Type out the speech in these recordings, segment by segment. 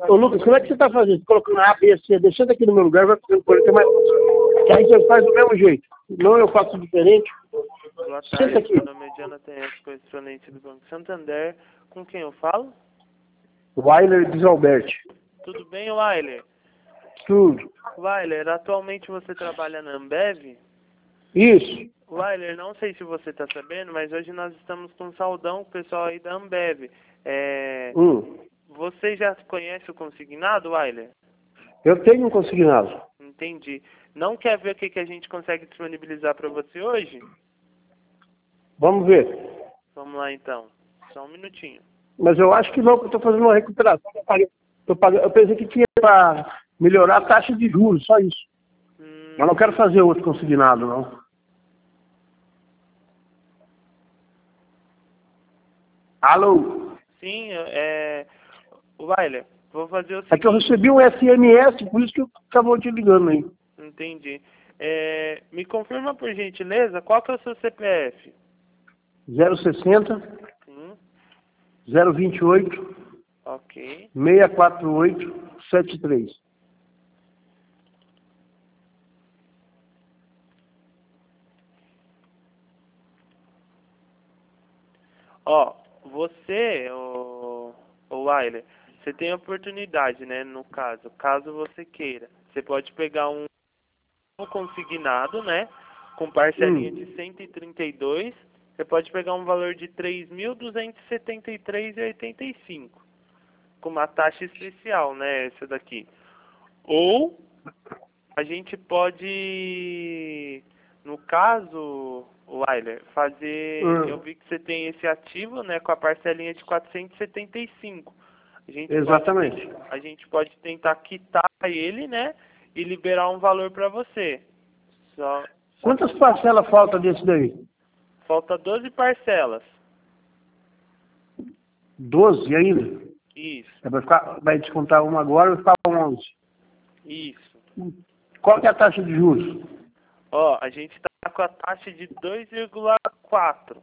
Ô, Lucas, como é que você tá fazendo? Colocando A, B, C, deixando aqui no meu lugar, vai fazendo coisa que é mais fácil. Que aí você faz do mesmo jeito. Não, eu faço diferente. Boa Senta tarde, aqui. meu nome é Jonathan S., correspondente do Banco Santander. Com quem eu falo? Weiler Desalberti. Tudo bem, Weiler? Tudo. Weiler, atualmente você trabalha na Ambev? Isso. Weiler, não sei se você está sabendo, mas hoje nós estamos com um saldão com o pessoal aí da Ambev. Você já conhece o consignado, Weiler? Eu tenho um consignado. Entendi. Não quer ver o que a gente consegue disponibilizar para você hoje? Vamos ver. Vamos lá, então. Só um minutinho. Mas eu acho que não, porque eu estou fazendo uma recuperação. Eu pensei que tinha para melhorar a taxa de juros, só isso. Mas não quero fazer outro consignado, não. Alô? Sim, Weiler, vou fazer o seguinte... É que eu recebi um SMS, por isso que eu acabou te ligando aí. Entendi. Me confirma, por gentileza, qual que é o seu CPF? 060 Sim, 028 ok. 648 73. Ó, você, o Weiler, você tem a oportunidade, né, no caso você queira. Você pode pegar um consignado, né, com parcelinha de 132. Você pode pegar um valor de 3.273,85, com uma taxa especial, né, essa daqui. Ou a gente pode, no caso, Weiler, fazer... Eu vi que você tem esse ativo, né, com a parcelinha de 475. Exatamente. A gente pode tentar quitar ele, né, e liberar um valor para você. Quantas parcelas falta desse daí? Falta 12 parcelas. 12 ainda? Isso, Vai descontar uma agora e vai ficar 11. isso. Qual que é a taxa de juros? Ó, a gente tá com a taxa de 2,4.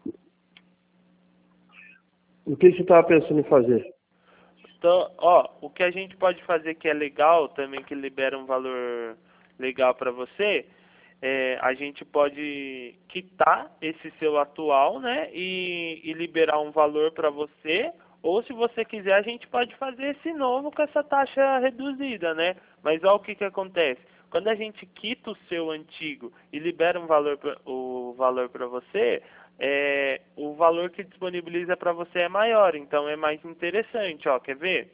O que você estava pensando em fazer? Então, ó, o que a gente pode fazer que é legal também, que libera um valor legal para você, a gente pode quitar esse seu atual, né, e liberar um valor para você, ou se você quiser a gente pode fazer esse novo com essa taxa reduzida, né? Mas olha o que acontece. Quando a gente quita o seu antigo e libera o valor para você, o valor que disponibiliza para você é maior, então é mais interessante, ó, quer ver?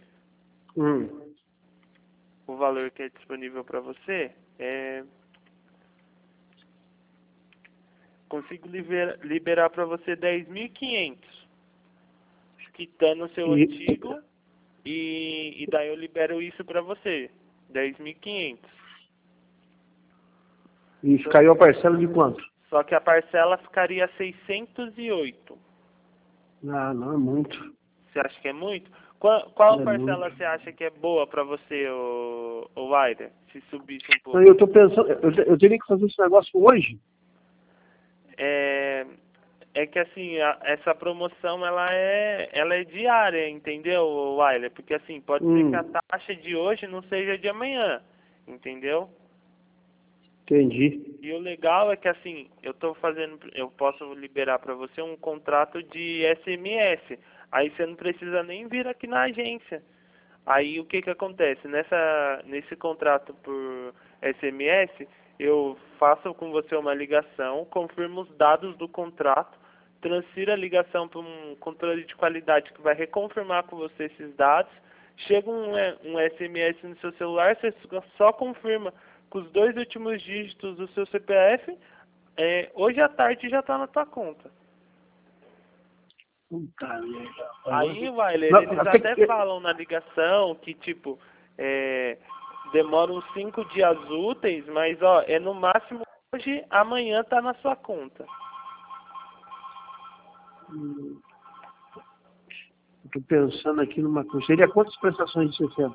O valor que é disponível para você consigo liberar para você 10.500, quitando o seu antigo, e daí eu libero isso para você, 10.500. E caiu a parcela de quanto? Só que a parcela ficaria 608. Ah, não é muito. Você acha que é muito? Qual É parcela muito. você acha que é boa para você, o Weider, se subisse um pouco? Não, eu estou pensando, eu teria que fazer esse negócio hoje. É que assim, essa promoção ela é diária, entendeu, Weiler? Porque assim, pode ser que a taxa de hoje não seja de amanhã, entendeu? Entendi. E o legal é que assim, eu posso liberar para você um contrato de SMS. Aí você não precisa nem vir aqui na agência. Aí o que acontece? Nesse contrato por SMS, eu faço com você uma ligação, confirmo os dados do contrato, transfiro a ligação para um controle de qualidade que vai reconfirmar com você esses dados. Chega um SMS no seu celular, você só confirma com os 2 últimos dígitos do seu CPF, hoje à tarde já está na tua conta. Puta merda. Aí, Weiler, Não, eles até falam na ligação que, tipo, demora uns 5 dias úteis, mas, ó, no máximo hoje, amanhã tá na sua conta. Estou pensando aqui numa coisa. Seria quantas prestações de 60?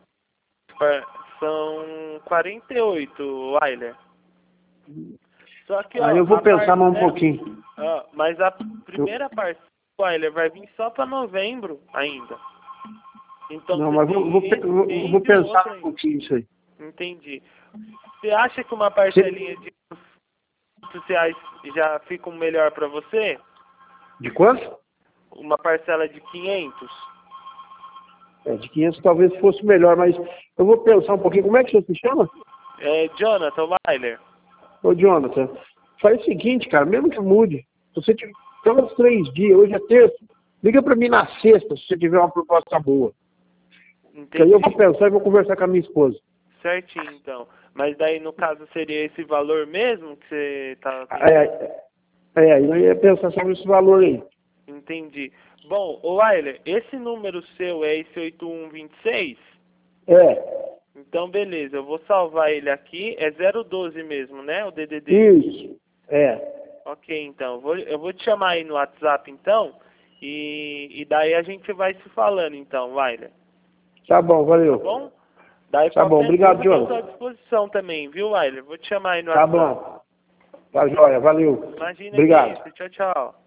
São 48, Weiler. Só que, ó, Aí eu vou pensar mais um pouquinho. Mas a primeira parcela, Weiler, vai vir só para novembro ainda. Então, Não, mas vou pensar um pouquinho isso aí. Entendi. Você acha que uma parcelinha de R$ 500 já fica melhor para você? De quanto? Uma parcela de 500? De 500 talvez fosse melhor, mas eu vou pensar um pouquinho. Como é que você se chama? É Jonathan Weiler. Ô, Jonathan, faz o seguinte, cara, mesmo que mude, se você tiver uns 3 dias, hoje é terça, liga pra mim na sexta, se você tiver uma proposta boa. Entendi. Que aí eu vou pensar e vou conversar com a minha esposa. Certinho, então. Mas daí, no caso, seria esse valor mesmo que você tá... Eu ia pensar sobre esse valor aí. Entendi. Bom, ô Weiler, esse número seu é esse 8126? É. Então, beleza, eu vou salvar ele aqui. É 012 mesmo, né? O DDD. Isso. Ok, então. Eu vou te chamar aí no WhatsApp, então. E daí a gente vai se falando, então, Weiler. Tá bom, valeu. Tá bom? Daí Tá bom, obrigado, eu estou à Jonathan. disposição também, viu, Weiler? Vou te chamar aí no Tá WhatsApp. bom. Tá joia, valeu. Imagina, Obrigado. que isso. Tchau, tchau.